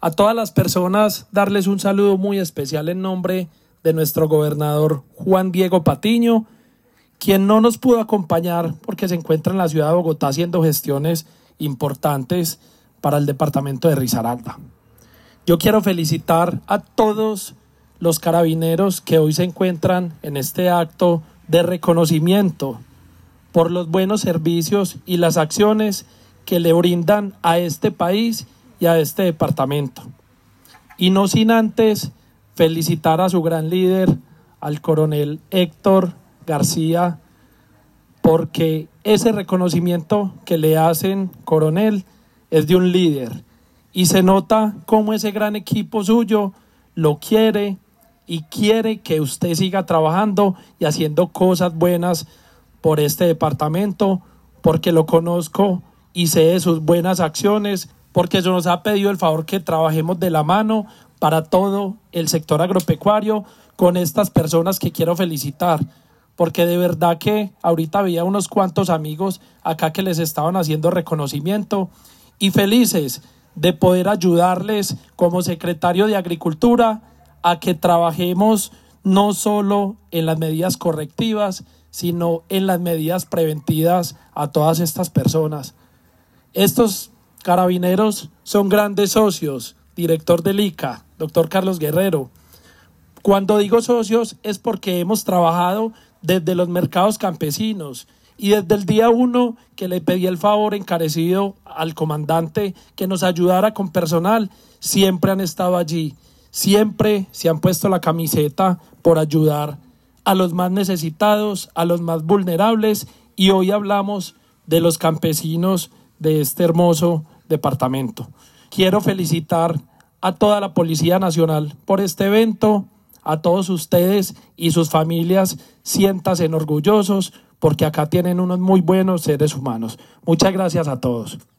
A todas las personas darles un saludo muy especial en nombre de nuestro gobernador Juan Diego Patiño, quien no nos pudo acompañar porque se encuentra en la ciudad de Bogotá haciendo gestiones importantes para el departamento de Risaralda. Yo quiero felicitar a todos los carabineros que hoy se encuentran en este acto de reconocimiento por los buenos servicios y las acciones que le brindan a este país y a este departamento. Y no sin antes felicitar a su gran líder, al coronel Héctor García, porque ese reconocimiento que le hacen, coronel, es de un líder. Y se nota cómo ese gran equipo suyo lo quiere y quiere que usted siga trabajando y haciendo cosas buenas por este departamento, porque lo conozco y sé de sus buenas acciones, porque eso nos ha pedido el favor que trabajemos de la mano para todo el sector agropecuario con estas personas que quiero felicitar, porque de verdad que ahorita había unos cuantos amigos acá que les estaban haciendo reconocimiento y felices de poder ayudarles como secretario de Agricultura a que trabajemos no solo en las medidas correctivas, sino en las medidas preventivas a todas estas personas. Estos carabineros son grandes socios, director del ICA, doctor Carlos Guerrero. Cuando digo socios es porque hemos trabajado desde los mercados campesinos y desde el día 1 que le pedí el favor encarecido al comandante que nos ayudara con personal, siempre han estado allí, siempre se han puesto la camiseta por ayudar a los más necesitados, a los más vulnerables, y hoy hablamos de los campesinos de este hermoso departamento. Quiero felicitar a toda la Policía Nacional por este evento, a todos ustedes y sus familias, siéntanse orgullosos porque acá tienen unos muy buenos seres humanos. Muchas gracias a todos.